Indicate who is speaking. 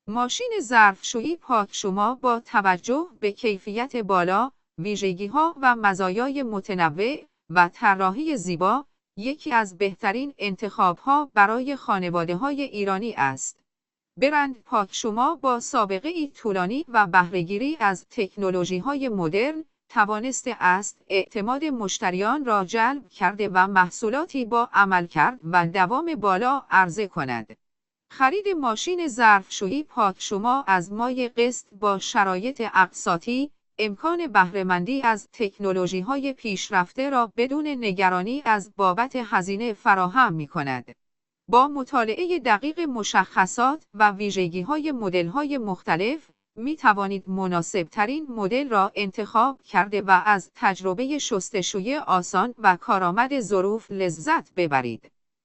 Speaker 1: ماشین ظرفشویی پاکشما با توجه به کیفیت بالا، ویژگی‌ها و مزایای متنوع و طراحی زیبا، یکی از بهترین انتخاب‌ها برای خانواده‌های ایرانی است. برند پاکشما با سابقه‌ای طولانی و بهره‌گیری از تکنولوژی‌های مدرن، توانسته است اعتماد مشتریان را جلب کرده و محصولاتی با عملکرد و دوام بالا عرضه کند. خرید ماشین ظرفشویی پاکشما از مای قسط با شرایط اقساطی، امکان بهره‌مندی از تکنولوژی‌های پیشرفته را بدون نگرانی از بابت هزینه فراهم می‌کند. با مطالعه دقیق مشخصات و ویژگی‌های مدل‌های مختلف، می‌توانید مناسب‌ترین مدل را انتخاب کرده و از تجربه شستشوی آسان و کارآمد ظروف لذت ببرید.